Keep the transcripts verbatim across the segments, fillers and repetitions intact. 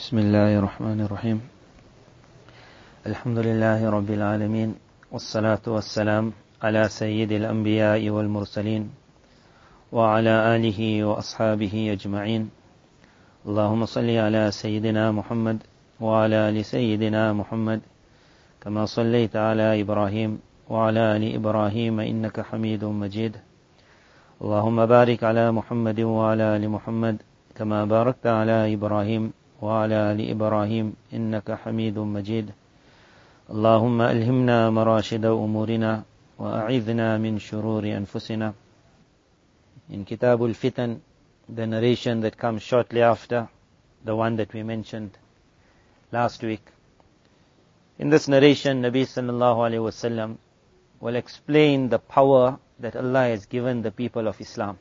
بسم الله الرحمن الرحيم. الحمد لله رب العالمين، والصلاة والسلام على سيد الأنبياء والمرسلين وعلى آله وأصحابه أجمعين. اللهم صل على سيدنا محمد وعلى آل سيدنا محمد كما صليت على إبراهيم وعلى آل إبراهيم إنك حميد مجيد. اللهم بارك على محمد وعلى آل محمد كما باركت على إبراهيم وعلى آل إبراهيم إنك حميد مجيد. اللهم ألهمنا مراشد أمورنا وأعذنا من شرور أنفسنا. In Kitab al-Fitan, the narration that comes shortly after the one that we mentioned last week. In this narration, Nabi sallallahu alayhi wa sallam will explain the power that Allah has given the people of Islam.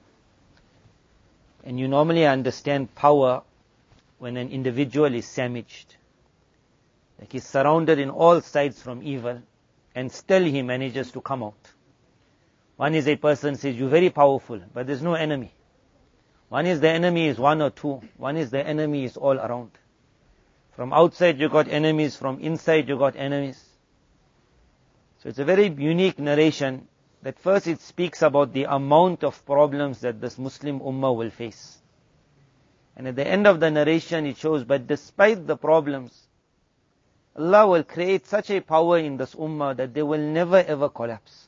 And you normally understand power when an individual is sandwiched, like he's surrounded in all sides from evil, and still he manages to come out. One is a person says, you're very powerful, but there's no enemy. One is the enemy is one or two. One is the enemy is all around. From outside you got enemies, from inside you got enemies. So it's a very unique narration that first it speaks about the amount of problems that this Muslim Ummah will face. And at the end of the narration it shows, but despite the problems, Allah will create such a power in this Ummah that they will never ever collapse.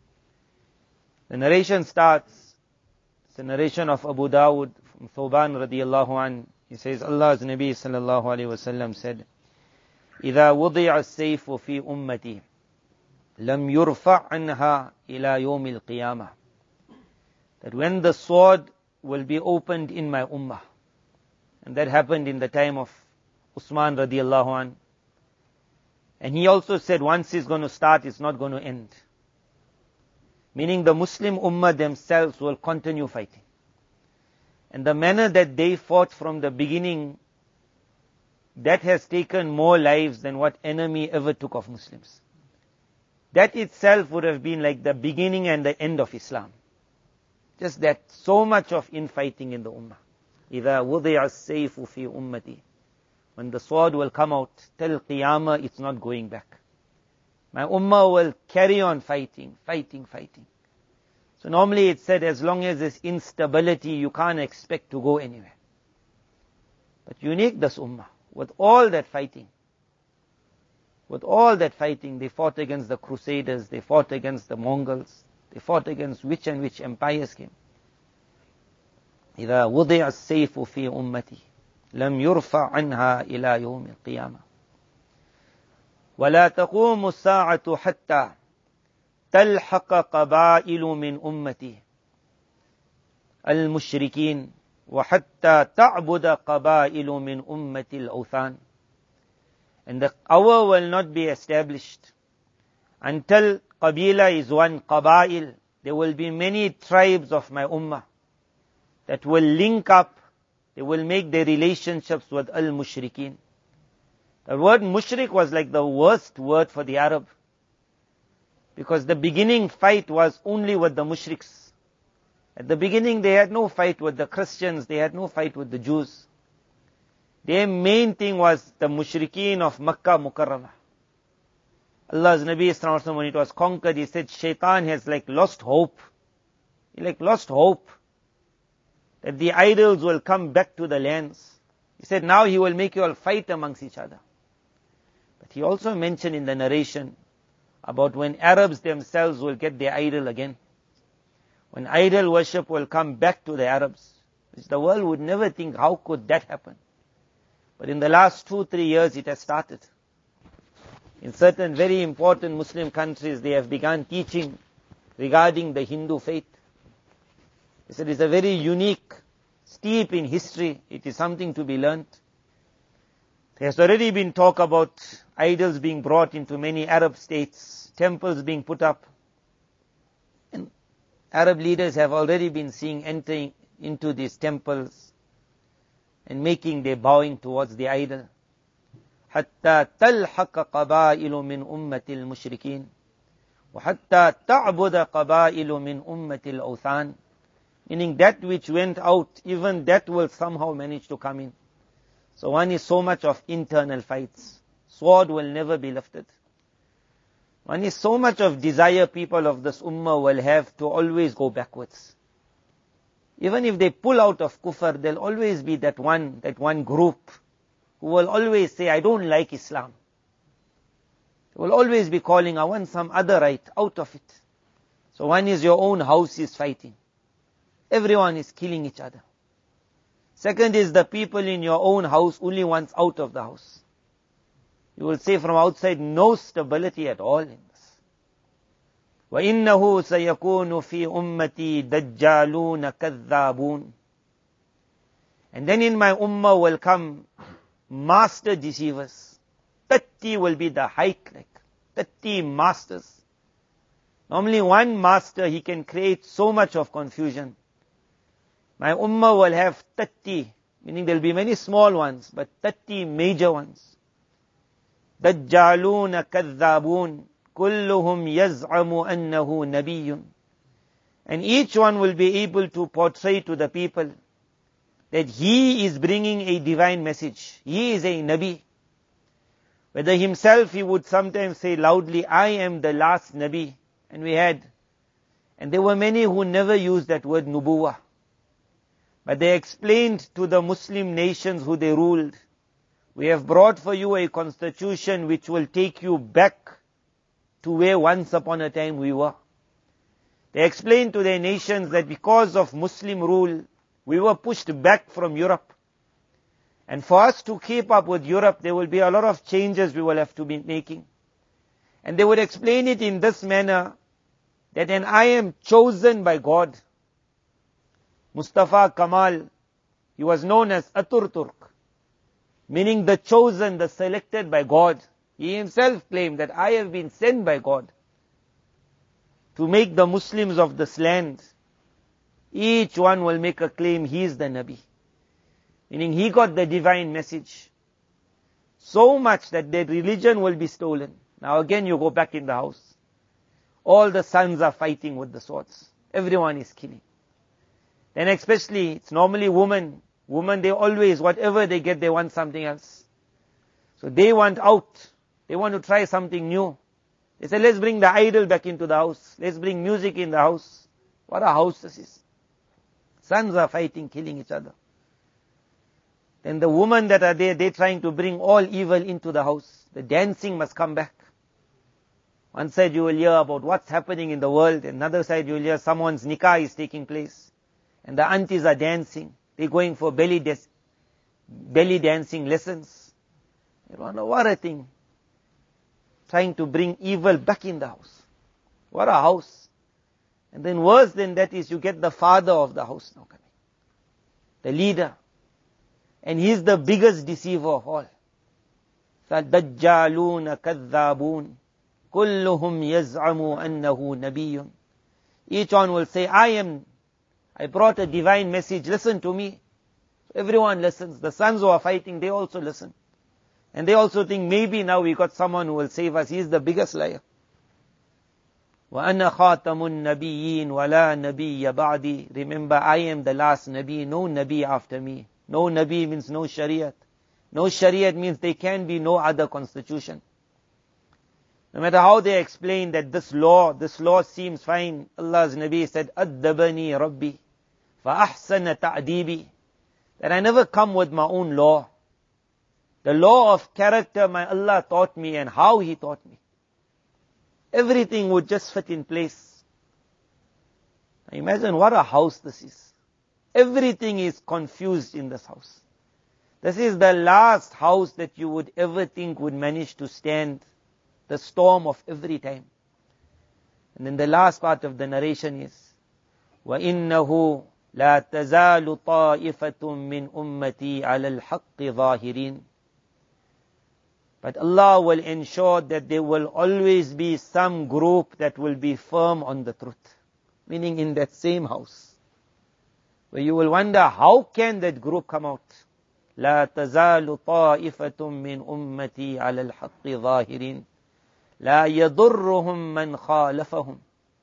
The narration starts, it's a narration of Abu Dawud from Thawban radiyallahu anhu. He says, Allah's Nabi sallallahu alayhi wa sallam said, إِذَا وُضِعَ السَّيْفُ فِي أُمَّتِي لَمْ يُرْفَعْ عَنْهَا إِلَى يَوْمِ الْقِيَامَةِ. That when the sword will be opened in my Ummah, and that happened in the time of Usman radiyallahu anhu. And he also said, once it's going to start, it's not going to end. Meaning the Muslim Ummah themselves will continue fighting. And the manner that they fought from the beginning, that has taken more lives than what enemy ever took of Muslims. That itself would have been like the beginning and the end of Islam. Just that, so much of infighting in the Ummah. إِذَا وُضِعَ السَّيْفُ فِي أُمَّتِي. When the sword will come out, till Qiyamah, it's not going back. My Ummah will carry on fighting, fighting, fighting. So normally it's said, as long as there's instability, you can't expect to go anywhere. But unique this Ummah, with all that fighting, with all that fighting, they fought against the Crusaders, they fought against the Mongols, they fought against which and which empires came. إذا وضع السيف في أمتي لم يرفع عنها إلى يوم القيامة ولا تقوم الساعة حتى تلحق قبائل من أمتي المشركين وحتى تعبد قبائل من أمة الأوثان. And the hour will not be established until Qabila is one, Qabail. There will be many tribes of my Ummah that will link up, they will make their relationships with al-mushrikeen. The word mushrik was like the worst word for the Arab. Because the beginning fight was only with the mushriks. At the beginning they had no fight with the Christians, they had no fight with the Jews. Their main thing was the mushrikeen of Makkah Mukarramah. Allah's Nabi sallallahu alaihi wasallam, when it was conquered, he said, Shaitan has like lost hope. He like lost hope that the idols will come back to the lands. He said, now he will make you all fight amongst each other. But he also mentioned in the narration about when Arabs themselves will get their idol again. When idol worship will come back to the Arabs. Which the world would never think, how could that happen? But in the last two, three years it has started. In certain very important Muslim countries, they have begun teaching regarding the Hindu faith. He said it's a very unique, steep in history. It is something to be learnt. There has already been talk about idols being brought into many Arab states, temples being put up. And Arab leaders have already been seen entering into these temples and making their bowing towards the idol. حتى تلحق قبائل من أمة المشركين وحتى تعبد قبائل من أمة الأوثان. Meaning that which went out, even that will somehow manage to come in. So one is so much of internal fights. Sword will never be lifted. One is so much of desire people of this ummah will have to always go backwards. Even if they pull out of kufr, there'll always be that one, that one group who will always say, I don't like Islam. They will always be calling, I want some other right out of it. So one is your own house is fighting. Everyone is killing each other. Second is the people in your own house only wants out of the house. You will say from outside, no stability at all in this. وَإِنَّهُ سَيَكُونُ فِي أُمَّتِي دَجَّالُونَ كَذَّابُونَ. And then in my ummah will come master deceivers. thirty will be the height, like thirty masters. Normally one master, he can create so much of confusion. My ummah will have thirty, meaning there will be many small ones, but thirty major ones. دَجَّالُونَ كَذَّابُونَ كُلُّهُمْ يَزْعَمُ أَنَّهُ نَبِيٌّ. And each one will be able to portray to the people that he is bringing a divine message. He is a Nabi. Whether himself he would sometimes say loudly, I am the last Nabi. And we had. And there were many who never used that word nubuwah. But they explained to the Muslim nations who they ruled, we have brought for you a constitution which will take you back to where once upon a time we were. They explained to their nations that because of Muslim rule, we were pushed back from Europe. And for us to keep up with Europe, there will be a lot of changes we will have to be making. And they would explain it in this manner, that and I am chosen by God. Mustafa Kamal, he was known as Aturturk, meaning the chosen, the selected by God. He himself claimed that I have been sent by God to make the Muslims of this land. Each one will make a claim he is the Nabi, meaning he got the divine message. So much that their religion will be stolen. Now again you go back in the house. All the sons are fighting with the swords. Everyone is killing. Then especially, it's normally women. Women, they always, whatever they get, they want something else. So they want out. They want to try something new. They say, let's bring the idol back into the house. Let's bring music in the house. What a house this is. Sons are fighting, killing each other. Then the women that are there, they're trying to bring all evil into the house. The dancing must come back. One side you will hear about what's happening in the world. Another side you will hear someone's nikah is taking place. And the aunties are dancing. They're going for belly, des- belly dancing lessons. You don't know what a thing. Trying to bring evil back in the house. What a house. And then worse than that is you get the father of the house now coming. The leader. And he's the biggest deceiver of all. فَالدَّجَّالُونَ كَذَّابُونَ كُلُّهُمْ يَزْعَمُ أَنَّهُ نَبِيٌّ. Each one will say, I am, I brought a divine message, listen to me. Everyone listens. The sons who are fighting, they also listen. And they also think, maybe now we got someone who will save us. He is the biggest liar. وَأَنَا خَاتَمُ النَّبِيِّينَ وَلَا نَبِيَّ بَعْدِي. Remember, I am the last Nabi, no Nabi after me. No Nabi means no Shariat. No Shariat means there can be no other constitution. No matter how they explain that this law, this law seems fine, Allah's Nabi said, أَدَّبَنِي رَبِّي فَأَحْسَنَ تَعْدِيبِي. That I never come with my own law. The law of character my Allah taught me and how He taught me. Everything would just fit in place. Now imagine what a house this is. Everything is confused in this house. This is the last house that you would ever think would manage to stand the storm of every time. And then the last part of the narration is, وَإِنَّهُ لَا تَزَالُ طَائِفَةٌ مِّنْ أُمَّتِي عَلَى الْحَقِّ ظَاهِرِينَ. But Allah will ensure that there will always be some group that will be firm on the truth. Meaning in that same house. Where you will wonder, how can that group come out? لا تزال طائفة من أمتي على الحق ظاهرين لا يضرهم من خالفهم.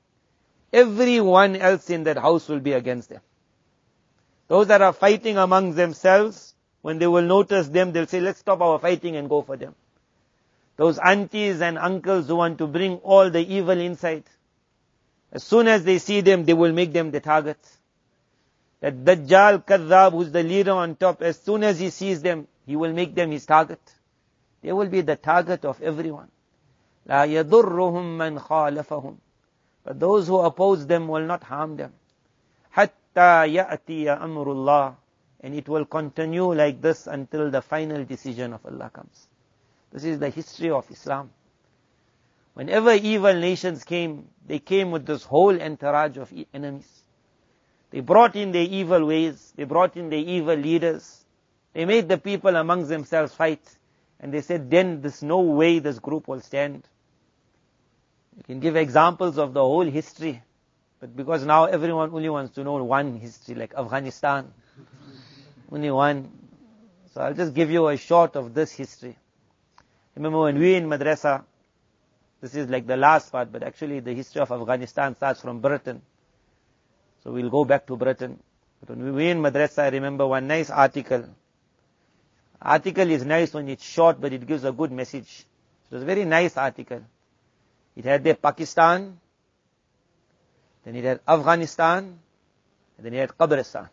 Everyone else in that house will be against them. Those that are fighting among themselves, when they will notice them, they'll say, let's stop our fighting and go for them. Those aunties and uncles who want to bring all the evil inside, as soon as they see them, they will make them the target. That Dajjal Kadhab, who's the leader on top, as soon as he sees them, he will make them his target. They will be the target of everyone. La yadurruhum man khalafahum. But those who oppose them will not harm them. Hatta ya'tiya amrullah. And it will continue like this until the final decision of Allah comes. This is the history of Islam. Whenever evil nations came, they came with this whole entourage of enemies. They brought in their evil ways. They brought in their evil leaders. They made the people amongst themselves fight. And they said, then there's no way this group will stand. You can give examples of the whole history. But because now everyone only wants to know one history, like Afghanistan. Only one. So I'll just give you a short of this history. Remember when we in madrasa, this is like the last part, but actually the history of Afghanistan starts from Britain. So we'll go back to Britain. But when we were in madrasa, I remember one nice article. Article is nice when it's short, but it gives a good message. It was a very nice article. It had there Pakistan, then it had Afghanistan, and then it had Qabristan.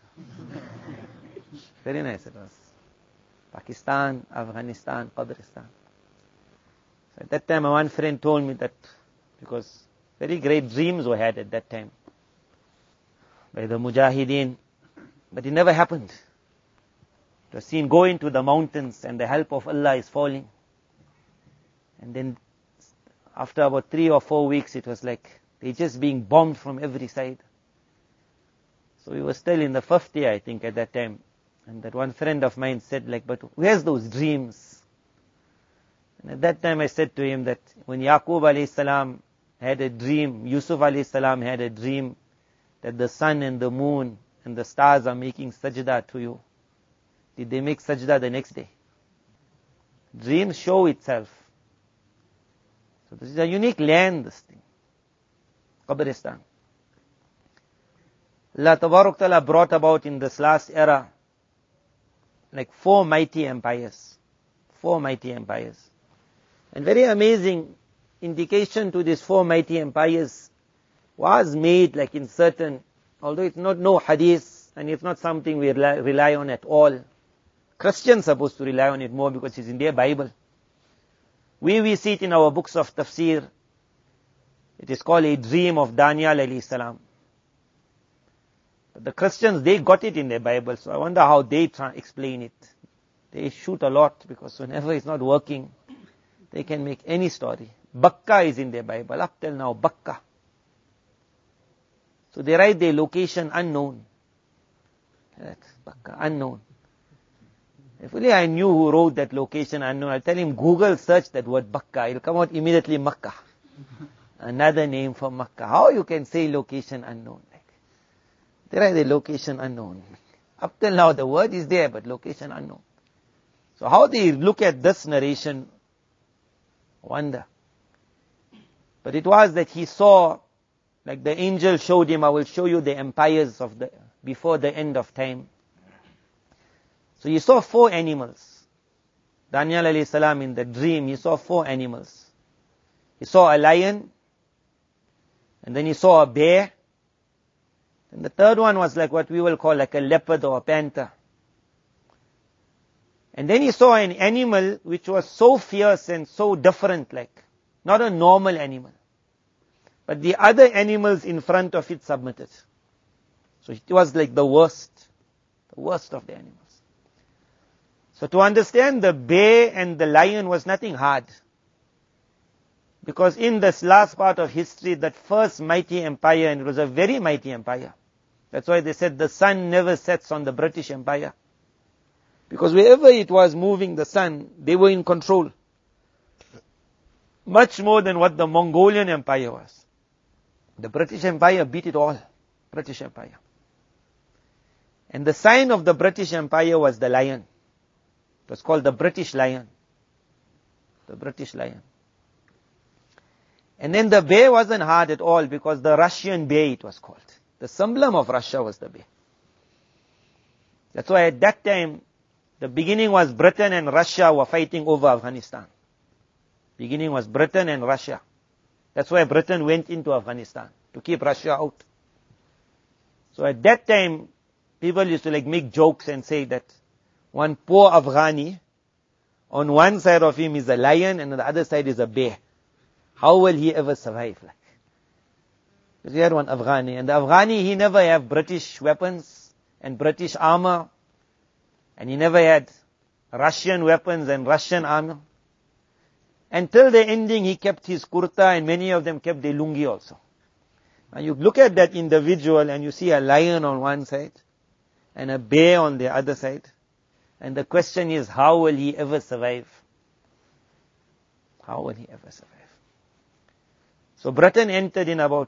Very nice it was. Pakistan, Afghanistan, Qabristan. So at that time, my one friend told me that, because very great dreams were had at that time by the Mujahideen, but it never happened. It was seen, go into the mountains and the help of Allah is falling. And then after about three or four weeks, it was like they're just being bombed from every side. So we were still in the fifth year, I think, at that time. And that one friend of mine said, like, but where's those dreams? And at that time I said to him that when Yaqub alayhi salam had a dream, Yusuf alayhi salam had a dream that the sun and the moon and the stars are making sajda to you. Did they make sajda the next day? Dreams show itself. So this is a unique land, this thing. Qabristan. Allah Tabarak Ta'ala brought about in this last era like four mighty empires. Four mighty empires. And very amazing indication to these four mighty empires was made like in certain, although it's not no hadith and it's not something we rely, rely on at all. Christians are supposed to rely on it more because it's in their Bible. We, we see it in our books of tafsir. It is called a dream of Daniel alayhi salam. But the Christians, they got it in their Bible, so I wonder how they try explain it. They shoot a lot because whenever it's not working, they can make any story. Bakka is in their Bible, up till now, Bakka. So they write their location unknown. That's Bakka, unknown. If only I knew who wrote that location unknown, I'll tell him Google search that word Bakka. It'll come out immediately Makkah. Another name for Makkah. How you can say location unknown? They write the location unknown. Up till now the word is there, but location unknown. So how they look at this narration, wonder. But it was that he saw, like the angel showed him, I will show you the empires of the, before the end of time. So he saw four animals. Daniel alayhi salam in the dream, he saw four animals. He saw a lion, and then he saw a bear, and the third one was like what we will call like a leopard or a panther. And then he saw an animal which was so fierce and so different, like not a normal animal. But the other animals in front of it submitted. So it was like the worst, the worst of the animals. So to understand the bear and the lion was nothing hard. Because in this last part of history, that first mighty empire, and it was a very mighty empire. That's why they said the sun never sets on the British Empire. Because wherever it was moving the sun, they were in control. Much more than what the Mongolian Empire was. The British Empire beat it all. British Empire. And the sign of the British Empire was the lion. It was called the British Lion. The British Lion. And then the bear wasn't hard at all because the Russian bear it was called. The emblem of Russia was the bear. That's why at that time, The beginning was Britain and Russia were fighting over Afghanistan. Beginning was Britain and Russia. That's why Britain went into Afghanistan, to keep Russia out. So at that time, people used to like make jokes and say that one poor Afghani, on one side of him is a lion and on the other side is a bear. How will he ever survive? Like, because we had one Afghani, and the Afghani, he never had British weapons and British armor, and he never had Russian weapons and Russian armor. Until the ending, he kept his kurta, and many of them kept their lungi also. Now you look at that individual and you see a lion on one side and a bear on the other side. And the question is, how will he ever survive? How will he ever survive? So Britain entered in about,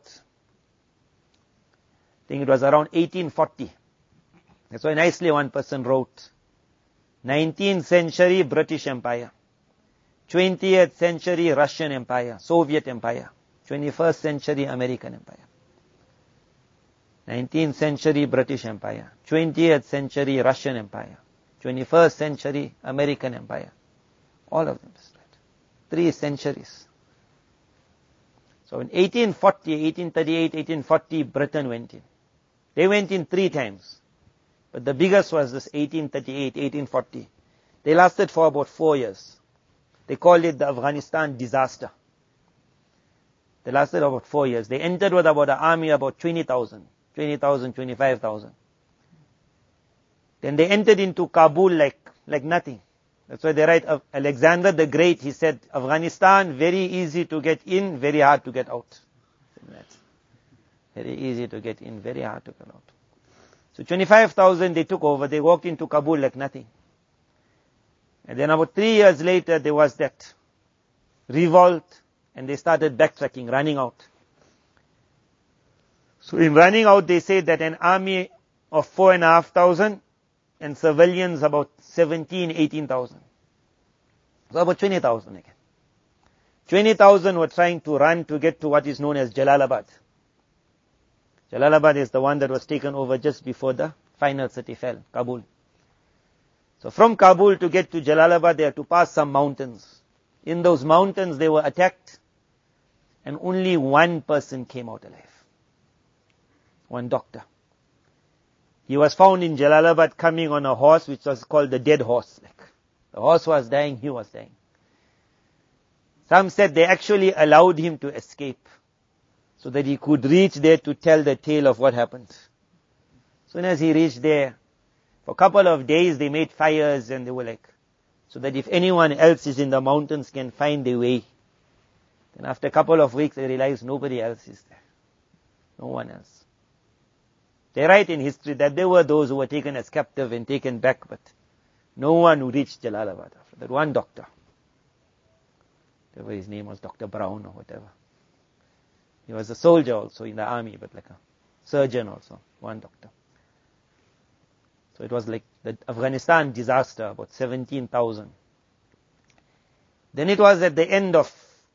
I think it was around eighteen forty. That's why nicely one person wrote, nineteenth century British Empire, twentieth century Russian Empire, Soviet Empire, twenty-first century American Empire. nineteenth century British Empire, twentieth century Russian Empire, twenty-first century American Empire. All of them. Three centuries. So in eighteen forty, eighteen thirty-eight, eighteen forty, Britain went in. They went in three times. But the biggest was this eighteen thirty-eight, eighteen forty. They lasted for about four years. They called it the Afghanistan disaster. They lasted about four years. They entered with about an army about twenty thousand, twenty thousand, twenty-five thousand. Then they entered into Kabul like, like nothing. That's why they write of Alexander the Great. He said, Afghanistan, very easy to get in, very hard to get out. Very easy to get in, very hard to get out. So twenty-five thousand they took over. They walked into Kabul like nothing. And then about three years later, there was that revolt, and they started backtracking, running out. So in running out, they said that an army of four and a half thousand, and civilians about seventeen, eighteen thousand. So about twenty thousand again. twenty thousand were trying to run to get to what is known as Jalalabad. Jalalabad is the one that was taken over just before the final city fell, Kabul. So from Kabul to get to Jalalabad, they had to pass some mountains. In those mountains, they were attacked, and only one person came out alive. One doctor. He was found in Jalalabad coming on a horse which was called the dead horse. Like, the horse was dying, he was dying. Some said they actually allowed him to escape so that he could reach there to tell the tale of what happened. As soon as he reached there, for a couple of days they made fires, and they were like, so that if anyone else is in the mountains can find their way. Then after a couple of weeks they realized nobody else is there. No one else. They write in history that there were those who were taken as captive and taken back, but no one who reached Jalalabad after that. One doctor. Whatever his name was, Doctor Brown or whatever. He was a soldier also in the army, but like a surgeon also. One doctor. So it was like the Afghanistan disaster, about seventeen thousand. Then it was at the end of,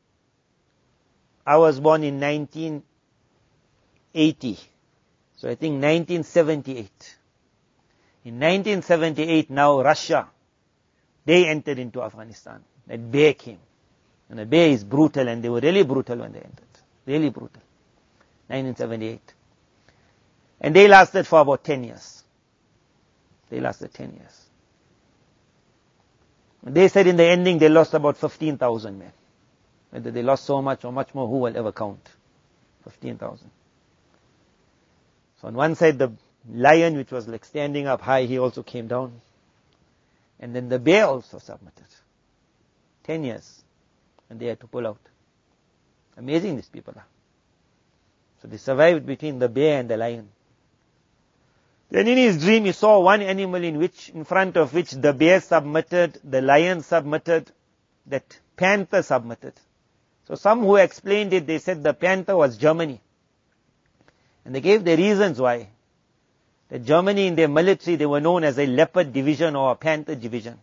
I was born in nineteen eighty. So I think nineteen seventy-eight. In nineteen seventy-eight, now Russia, they entered into Afghanistan. That bear came. And the bear is brutal, and they were really brutal when they entered. Really brutal. nineteen seventy-eight. And they lasted for about ten years. They lasted ten years. And they said in the ending they lost about fifteen thousand men. Whether they lost so much or much more, who will ever count? fifteen thousand. So on one side, the lion, which was like standing up high, he also came down. And then the bear also submitted. Ten years. And they had to pull out. Amazing these people are. So they survived between the bear and the lion. Then in his dream, he saw one animal in which, in front of which the bear submitted, the lion submitted, that panther submitted. So some who explained it, they said the panther was Germany. And they gave the reasons why. That Germany in their military, they were known as a leopard division or a panther division.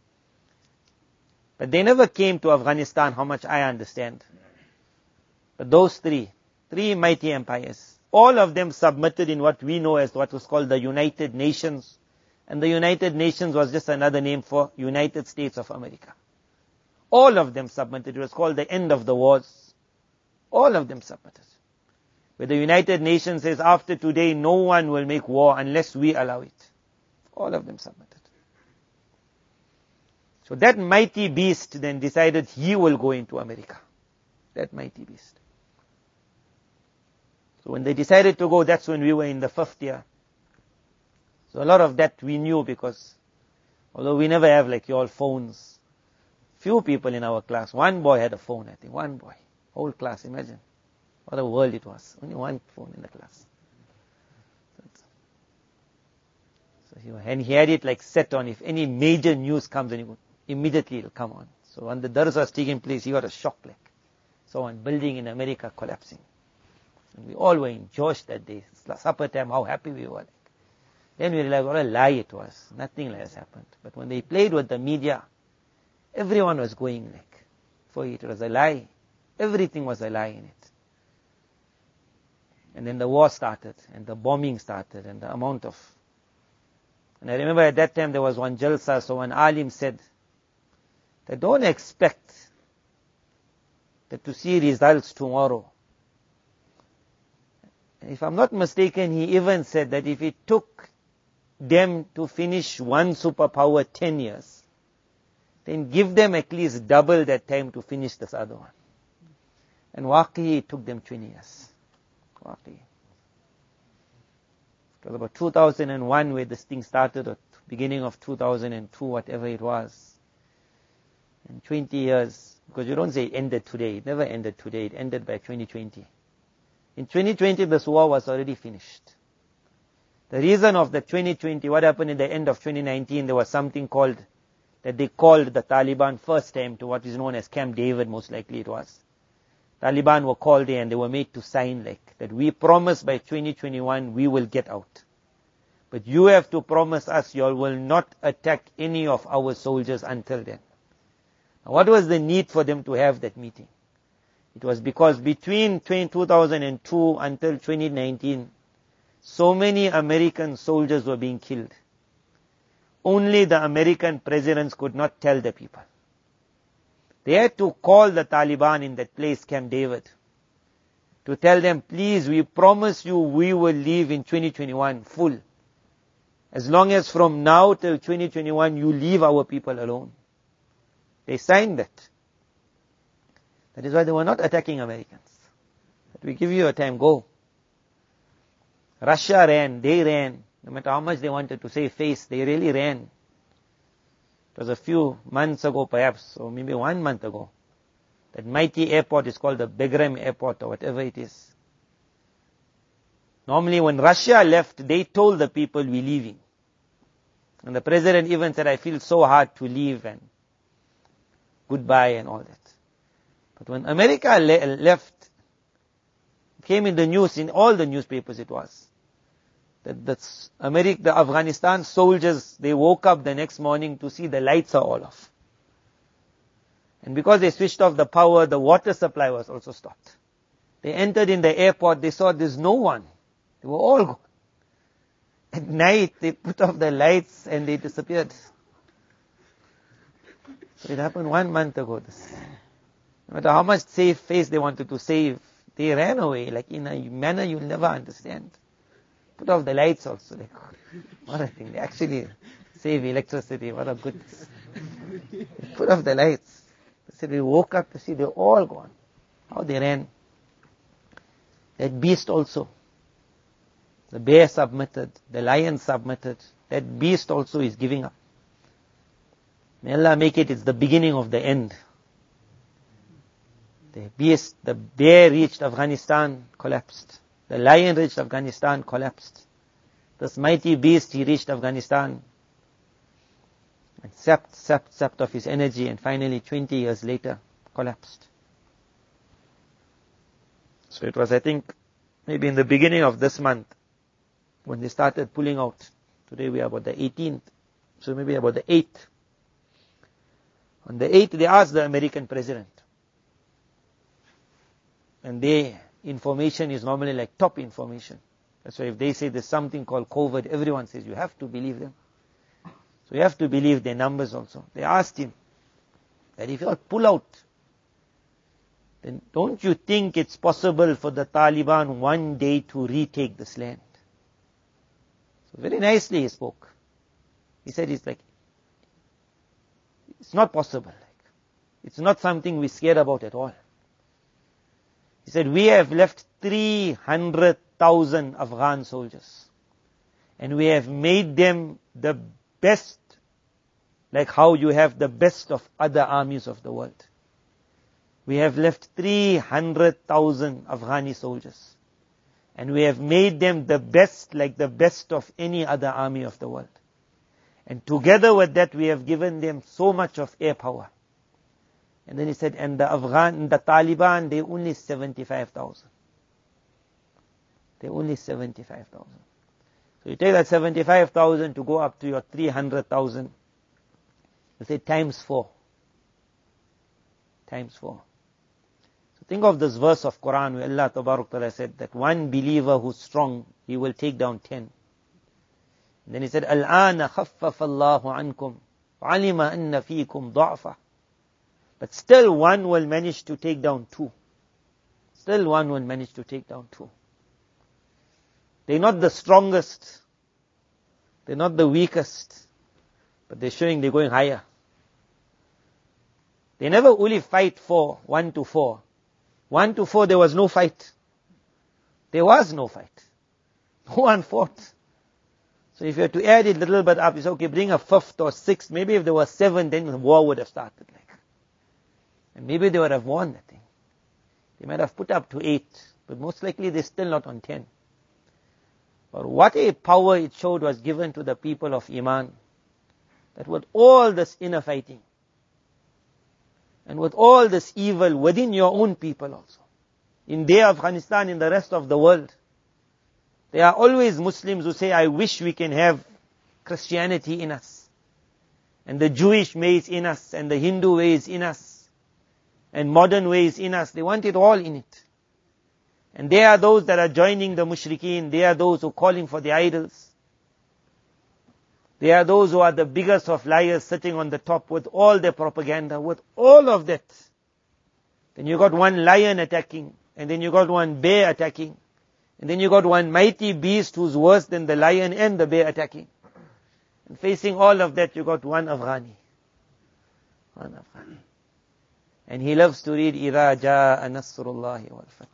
But they never came to Afghanistan, how much I understand. But those three, three mighty empires, all of them submitted in what we know as what was called the United Nations And the United Nations was just another name for United States of America. All of them submitted. It was called the end of the wars. All of them submitted. Where the United Nations says, after today, no one will make war unless we allow it. All of them submitted. So that mighty beast then decided he will go into America. That mighty beast. So when they decided to go, that's when we were in the fifth year. So a lot of that we knew because, although we never have like your phones, few people in our class, one boy had a phone, I think, one boy. Whole class, imagine. What a world it was. Only one phone in the class. So he, and he had it like set on, if any major news comes, and he would, immediately it'll come on. So when the dars was taking place, he got a shock like. So one building in America collapsing. And we all were in Josh that day. Supper time, how happy we were. Like. Then we realized what a lie it was. Nothing like has happened. But when they played with the media, everyone was going like, for it, it was a lie. Everything was a lie in it. And then the war started, and the bombing started, and the amount of... And I remember at that time there was one jalsa, so one alim said, that don't expect that to see results tomorrow. If I'm not mistaken, he even said that if it took them to finish one superpower ten years, then give them at least double that time to finish this other one. And waqi, it took them twenty years. Waqi. It was about two thousand one where this thing started, or beginning of two thousand two, whatever it was. And twenty years, because you don't say it ended today. It never ended today. It ended by twenty twenty. In twenty twenty, this war was already finished. The reason of the twenty twenty, what happened in the end of twenty nineteen, there was something called, that they called the Taliban first time to what is known as Camp David, most likely it was. Taliban were called there and they were made to sign like, that we promise by twenty twenty-one we will get out. But you have to promise us you all will not attack any of our soldiers until then. Now, what was the need for them to have that meeting? It was because between two thousand two until twenty nineteen, so many American soldiers were being killed. Only the American presidents could not tell the people. They had to call the Taliban in that place, Camp David, to tell them, please, we promise you we will leave in twenty twenty-one full. As long as from now till twenty twenty-one you leave our people alone. They signed that. That is why they were not attacking Americans. That we give you a time, go. Russia ran, they ran. No matter how much they wanted to save face, they really ran. It was a few months ago perhaps, or maybe one month ago. That mighty airport is called the Bagram Airport or whatever it is. Normally when Russia left, they told the people we're leaving. And the president even said, I feel so hard to leave and goodbye and all that. But when America le- left, it came in the news, in all the newspapers it was, that the, America, the Afghanistan soldiers, they woke up the next morning to see the lights are all off. And because they switched off the power, the water supply was also stopped. They entered in the airport, they saw there's no one. They were all gone. At night, they put off the lights and they disappeared. So it happened one month ago. This. No matter how much safe face they wanted to save, they ran away, like in a manner you'll never understand. Put off the lights also. Like, what a thing. They actually save electricity. What a good... They put off the lights. They said we woke up to see they're all gone. How they ran. That beast also. The bear submitted. The lion submitted. That beast also is giving up. May Allah make it, it's the beginning of the end. The beast, the bear reached Afghanistan, collapsed. The lion reached Afghanistan, collapsed. This mighty beast, he reached Afghanistan and sapped, sapped, sapped of his energy, and finally twenty years later, collapsed. So it was, I think, maybe in the beginning of this month, when they started pulling out. Today we are about the eighteenth, so maybe about the eighth. On the eighth, they asked the American president. And their information is normally like top information. That's why if they say there's something called COVID, everyone says you have to believe them. So you have to believe their numbers also. They asked him that if you all pull out, then don't you think it's possible for the Taliban one day to retake this land? So very nicely he spoke. He said it's like, it's not possible. Like, it's not something we're scared about at all. He said, we have left three hundred thousand Afghan soldiers. And we have made them the best, like how you have the best of other armies of the world. We have left three hundred thousand Afghani soldiers. And we have made them the best, like the best of any other army of the world. And together with that, we have given them so much of air power. And then he said, and the Afghan, the Taliban, they only seventy-five thousand. They only seventy-five thousand. So you take that seventy-five thousand to go up to your three hundred thousand. You say times four. Times four. So think of this verse of Quran where Allah Tabarak Ta'ala said that one believer who's strong, he will take down ten. And then he said, الْآنَ خَفَّفَ اللَّهُ عَنْكُمْ وَعَلِمَ أَنَّ فِيكُمْ ضَعْفًا. But still one will manage to take down two. Still one will manage to take down two. They're not the strongest. They're not the weakest. But they're showing they're going higher. They never only fight for one to four. One to four there was no fight. There was no fight. No one fought. So if you had to add it a little bit up, it's okay, bring a fifth or sixth. Maybe if there was seven, then the war would have started. Like, and maybe they would have won that thing. They might have put up to eight. But most likely they're still not on ten. But what a power it showed was given to the people of Iman. That with all this inner fighting, and with all this evil within your own people also, in their Afghanistan, in the rest of the world, there are always Muslims who say, I wish we can have Christianity in us, and the Jewish ways in us, and the Hindu ways in us, and modern ways in us. They want it all in it. And they are those that are joining the mushrikeen. They are those who are calling for the idols. They are those who are the biggest of liars sitting on the top with all their propaganda, with all of that. Then you got one lion attacking, and then you got one bear attacking, and then you got one mighty beast who's worse than the lion and the bear attacking. And facing all of that, you got one Afghani. One Afghani. And he loves to read, إِذَا جَاءَ نَصْرُ اللَّهِ وَالْفَتْحِ.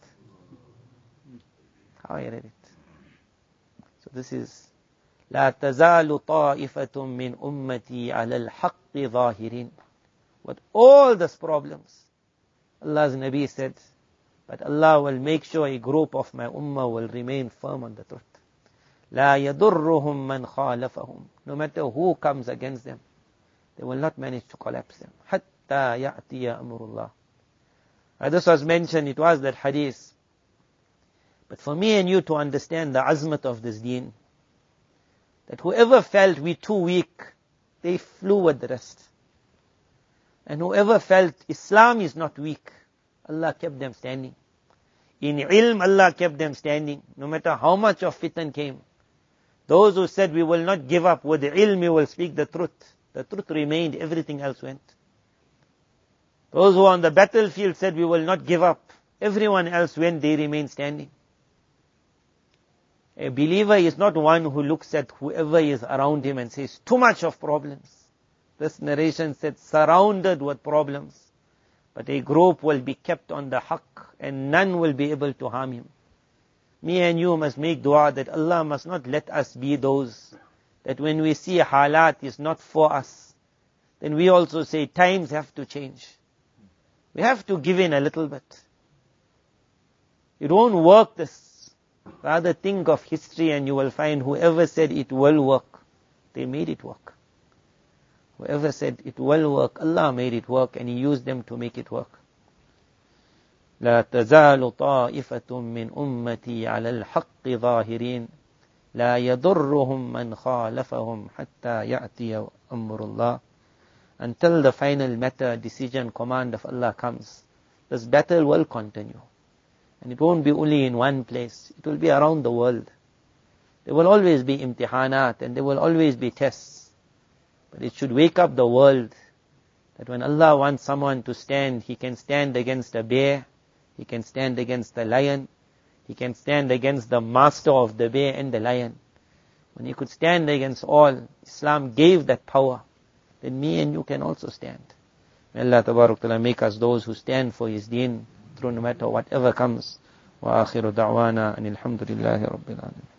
How I read it. So this is, لا تزال طائفة من أمتي على الحق ظاهرين. With all these problems, Allah's Nabi said, but Allah will make sure a group of my ummah will remain firm on the truth. لا يضرهم من خالفهم. No matter who comes against them, they will not manage to collapse them. حتى يأتي أمر الله. As this was mentioned, it was that hadith. But for me and you to understand the azmat of this deen, that whoever felt we too weak, they flew with the rest. And whoever felt Islam is not weak, Allah kept them standing. In ilm, Allah kept them standing, no matter how much of fitan came. Those who said we will not give up, with ilm we will speak the truth. The truth remained, everything else went. Those who on the battlefield said we will not give up, everyone else went, they remained standing. A believer is not one who looks at whoever is around him and says, too much of problems. This narration said, surrounded with problems. But a group will be kept on the haqq, and none will be able to harm him. Me and you must make dua that Allah must not let us be those that when we see halat is not for us, then we also say times have to change. We have to give in a little bit. It won't work this. Rather think of history and you will find whoever said it will work, they made it work. Whoever said it will work, Allah made it work and He used them to make it work. لا تزال طائفة من أمتي على الحق ظاهرين لا يضرهم من خالفهم حتى يأتي أمر الله. Until the final matter, decision, command of Allah comes, this battle will continue. And it won't be only in one place. It will be around the world. There will always be imtihanat and there will always be tests. But it should wake up the world that when Allah wants someone to stand, He can stand against a bear, He can stand against the lion, He can stand against the master of the bear and the lion. When He could stand against all, Islam gave that power. Then me and you can also stand. May Allah Tabarak Ta'ala make us those who stand for His deen through no matter whatever comes. Wa akhiru da'wana anil hamdulillahi rabbil alamin.